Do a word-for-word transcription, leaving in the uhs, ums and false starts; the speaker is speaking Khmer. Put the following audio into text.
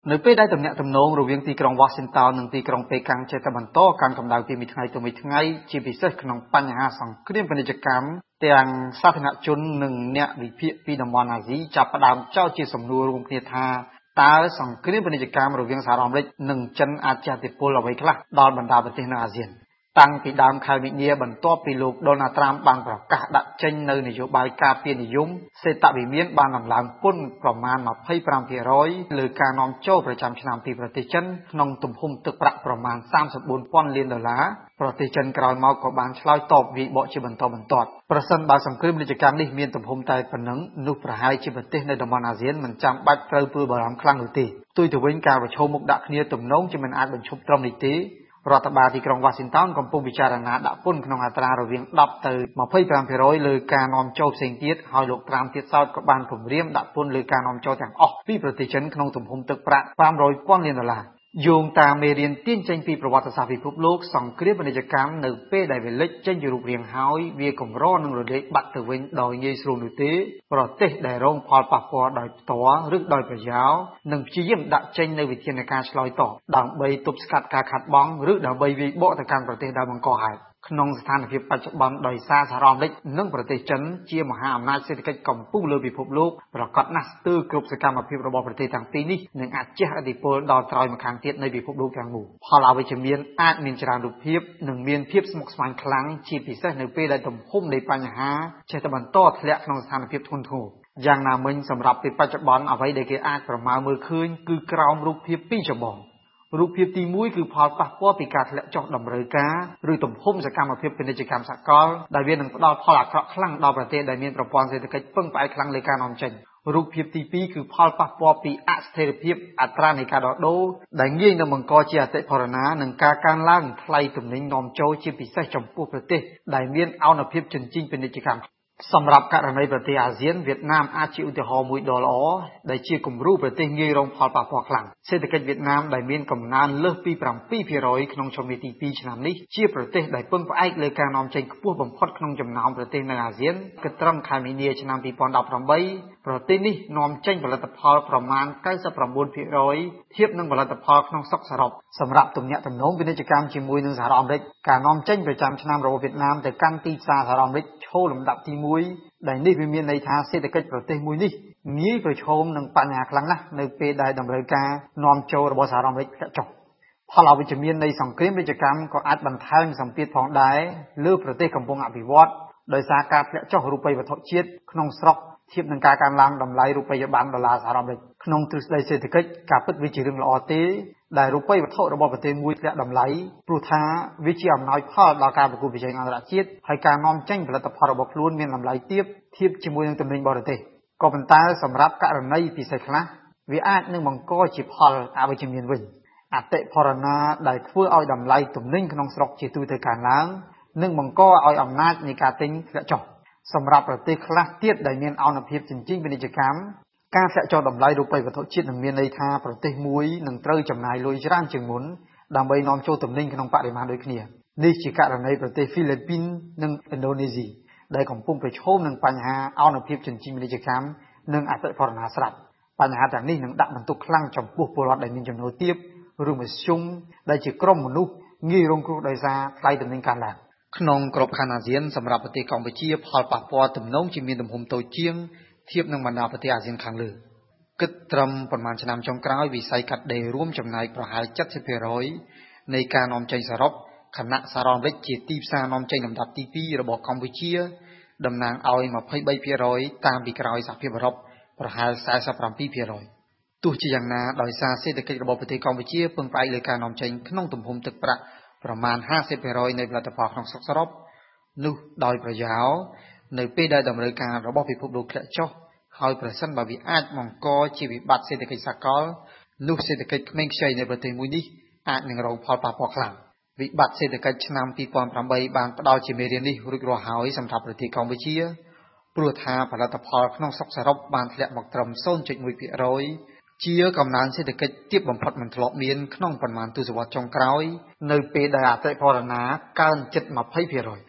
នៅពេលដែលតំណាក់តំណងរវាងទីក្រុង Washington និងទីក្រុង Peking ចេះតែបន្តកាន់កម្ដៅពីមួយថ្ងៃទៅមួយថ្ងៃជាពិសេសក្នុងបញ្ហាសង្គ្រាមពាណិជ្ជកម្មទាំងសាធារណជននិងអ្នកវិភាគពីតំបន់អាស៊ីចាប់ផ្ដើមចោទជាសំណួររួមគ្នាថាតើសង្គ្រាមពាណិជ្ជកម្មរវាងសហរដ្ឋអាមេរិកនិងចិនអាចជះឥទ្ធិពលអ្វីខ្លះដល់បណ្ដាប្រទេសនៅអាស៊ានតាំងពីដើមខែមីនាបន្ទាប់ពីលោក Donald Trump បានប្រកាសដាក់ចេញនៅនយោបាយការពារនិយមសេដ្ឋវិមានបានដំឡើងពន្ធប្រមាណ ยี่สิบห้าเปอร์เซ็นต์ លើការនាំចូលប្រចាំឆ្នាំពីប្រទេសចិនក្នុងទំហំទឹកប្រាក់ប្រមាណ สามสิบสี่พัน លានដុល្លារប្រទេសចិនក្រោយមកក៏បានឆ្លើយតបវាយបកជាបន្តបន្ទាប់ប្រសិនបើសង្គ្រាមពាណិជ្ជកម្មនេះមានទំហំតែប៉ុណ្ណឹងនោះប្រហែលជាប្រទេសនៅតំបន់អាស៊ានមិនចាំបាច់ត្រូវព្រួយបារម្ភខ្លាំងនោះទេផ្ទុយទៅវិញការប្រឈមមុខដាក់គ្នាទំនងជាមិនអាចបញ្ឈប់ត្រឹមនេះទេរដ្ឋបាលទីក្រុង Washington កំពុងពិចារណាដាក់ពន្ធក្នុងអត្រារវាង ដប់ ទៅ ยี่สิบห้าเปอร์เซ็นต์ លើការនាំចូលផ្សេងទៀតហើយលោក Trump ទៀតសោតក៏បានគម្រាមដាក់ពន្ធលើការនាំចូលទាំងអស់ពីប្រទេសចិនក្នុងទំហំទឹកប្រាក់ ห้าร้อยพัน លានដុល្លារយោងតាមមេរៀនទាញចេញពីប្រវត្តិសាស្ត្រពិភពលោកសង្គ្រាមពាណិជ្ជកម្មនៅពេលដែលវាលេចចេញជារូបរាងហើយវាកម្រនឹងរលាយបាត់ទៅវិញដោយងាយស្រួលនោះទេប្រទេសដែលរងផលប៉ះពាល់ដោយផ្ទាល់ឬដោយប្រយោលនឹងព្យាយាមដាក់ចេញនៅវិធានការឆ្លើយតបដើម្បីទប់ស្កាត់ការខាត់បងឬដើម្បីវាយបកទៅកាន់ប្រទេសដែលបង្កហេតុក្នុងស្ថានភាពបច្ចុប្បន្នដោយសារសហរដ្ឋអាមេរិកនិងប្រទេសចិនជាមហាអំណាចសេដ្ឋកិច្ចកំពុងលើពិភពលោកប្រកាសណាស់ស្ទើរគ្រប់សកម្មភាពរបស់ប្រទេសទាំងពីរនេះនឹងអាចជះឥទ្ធិពលដល់ត្រើយម្ខាងទៀតនៃពិភពលោកទាំងមូលផលអវិជ្ជមានអាចមានច្រើនរូបភាពនិងមានភាពស្មុគស្មាញខ្លាំងជាពិសេសនៅពេលដែលទំហំនៃបញ្ហាចេះតែបន្តធ្លាក់ក្នុងស្ថានភាពធ្ងន់ធ្ងរយ៉ាងណាមិញសម្រាប់ពេលបច្ចុប្បន្នអ្វីដែលគេអាចប្រមាណមើលឃើញគឺក្រោមរូបភាពពីរចម្បងរូបភាពទីមួយគឺផលប៉ះពាល់ពីការធ្លាក់ចុះតម្រូវការឬទំហំសកម្មភាពពាណិជ្ជកម្មសកលដែលវានឹងផ្ដល់ផលអាក្រក់ខ្លាំងដល់ប្រទេសដែលមានប្រព័ន្ធសេដ្ឋកិច្ចពឹងផ្អែកខ្លាំងលើការនាំចេញរូបភាពទីពីរគឺផលប៉ះពាល់ពីអស្ថិរភាពអត្រានៃការដោះដូរដែលងាយនឹងបង្កជាអតិផរណានិងការកើនឡើងថ្លៃទំនិញនាំចូលជាពិសេសចំពោះប្រទេសដែលមានឱនភាពជញ្ជីងពាណិជ្ជកម្មសម្រាប់ករណីប្រទេសអាស៊ានវៀតណាមអាចជាឧទាហរណ៍មួយដ៏ល្អដែលជាគំរូប្រទេសងាយរងផលប៉ះពាល់ខ្លាំងសេដ្ឋកិច្ចវៀតណាមដែលមានកំណើនលើសពី seven percent ក្នុងជំនាទីtwoឆ្នាំនេះជាប្រទេសដែលពឹងផ្អែកលើការនាំចេញខ្ពស់បំផុតក្នុងចំណោមប្រទេសនៅអាស៊ានគិតត្រឹមខែមីនាឆ្នាំtwo thousand eighteenប្រទេសនេះនាំចេញផលិតផលប្រមាណ ninety-nine percent ធៀបនឹងផលិតផលក្នុងស្រុកសរុបសម្រាប់ទំនាក់ទំនងពាណិជ្ជកម្មជាមួយនឹងសហរដ្ឋអាមេរិកការនាំចេញប្រចាំឆ្នាំរបស់វៀតណាមទៅកាន់ទីផ្សារសហរដ្ឋអាមេរិកឈរលំដាប់ទីoneដែលនេះវាមានន័យថាសេដ្ឋកិច្ចប្រទេសមួយនេះងាយប្រឈមនឹងបញ្ហាខ្លាំងណាស់នៅពេលដែលតម្រូវការនាំចូលរបស់សហរដ្ឋអាមេរិកធ្លាក់ចុះផលអវិជ្ជមាននៃសង្គ្រាមពាណិជ្ជកម្មក៏អាចបន្ថែមសម្ពាធផងដែរលើប្រទេសកំពុងអភិវឌ្ឍដោយសារការធ្លាក់ចុះរូបិយវត្ថុជាតិក្នុងស្រុកធៀបនឹងការកើនឡើងតម្លៃរូបិយប័ណ្ណដុល្លារសហរដ្ឋអាមេរិកក្នុងទ្រឹស្ដីសេដ្ឋកិច្ចការពិតវាជារឿងល្អទេដែលរូបិយវត្ថុរបស់ប្រទេសមួយធ្លាក់តម្លៃព្រោះថាវាជាអំណោយផលដល់ការប្រកួតប្រជែងអន្តរជាតិហើយការនាំចេញផលិតផលរបស់ខ្លួនមានតម្លៃទាបធៀបជាមួយនឹងទំនិញបរទេសក៏ប៉ុន្តែសម្រាប់ករណីពិសេសខ្លះវាអាចនឹងបង្កជាផលអវិជ្ជមានវិញអតិផរណាដែលធ្វើឲ្យតម្លៃទំនិញក្នុងស្រុកជាទូទៅកើនឡើងនិងបង្កឲ្យអំណាចនៃការទិញធ្លាក់ចុះសម្រាប់ប្រទេសខ្លះទៀតដែលមានឱនភាពចិញ្ចៀនពាណិជ្ជកម្មការធ្លាក់ចុះតម្លៃរូបិយវត្ថុជាតិនឹងមានន័យថាប្រទេសមួយនឹងត្រូវចំណាយលុយច្រើនជាងមុនដើម្បីនាំចូលទំនិញក្នុងបរិមាណដូចគ្នានេះជាករណីប្រទេសហ្វីលីពីននិងឥណ្ឌូនេស៊ីដែលកំពុងប្រឈមនឹងបញ្ហាឱនភាពចិញ្ចៀនពាណិជ្ជកម្មនិងអតិផរណាស្រាប់បញ្ហាទាំងនេះនឹងដាក់បន្ទុកខ្លាំងចំពោះពលរដ្ឋដែលមានចំណូលទាបឬមធ្យមដែលជាក្រុមមនុស្សងាយរងគ្រោះដោយសារថ្លៃទំនិញកើនឡើងក្នុងក្របខ័ណ្ឌអាស៊ានសម្រាប់ប្រទេសកម្ពុជាផលប៉ះពាល់ទំនងជាមានទំហំតូចជាងធៀបនឹងបណ្ដាប្រទេសអាស៊ានខាងលើគិតត្រឹមប្រមាណឆ្នាំចុងក្រោយវិស័យកាត់ដេររួមចំណាយប្រហែល seventy percent នៃការនាំចេញសរុបខណៈសហរដ្ឋអាមេរិកជាទីផ្សារនាំចេញលំដាប់ទីtwoរបស់កម្ពុជាតំណាងឲ្យ twenty-three percent តាមពីក្រោយសហភាពអឺរ៉ុបប្រហែល forty-seven percent ទោះជាយ៉ាងណាដោយសារសេដ្ឋកិច្ចរបស់ប្រទេសកម្ពុជាពឹងផ្អែកលើការនាំចេញក្នុងទំហំទឹកប្រាក់ប្រមាណ fifty percent នៃផលិតផលក្នុងស្រុកសរុបនោះដោយប្រយោលនៅពេលដែលតម្រូវការរបស់ពិភពលោកធ្លាក់ចុះហើយប្រសិនបើវាអាចបង្កជាវិបត្តិសេដ្ឋកិច្ចសកលនោះសេដ្ឋកិច្ចក្មេងខ្ចីនៃប្រទេសមួយនេះអាចនឹងរងផលប៉ះពាល់ខ្លាំងវិបត្តិសេដ្ឋកិច្ចឆ្នាំtwo thousand eightបានផ្ដល់ជាមេរៀននេះរួចរាល់ហើយសម្រាប់ប្រទេសកម្ពុជាព្រោះថាផលិតផលក្នុងស្រុកសរុបបានធ្លាក់មកត្រឹម zero point one percent ជាកំណើនសេដ្ឋកិច្ចទាបបំផុតមិនធ្លាប់មានក្នុងប៉ុន្មានទសវត្សរ៍ចុងក្រោយនៅពេលដែលអតិផរណាកើនជិតtwenty percent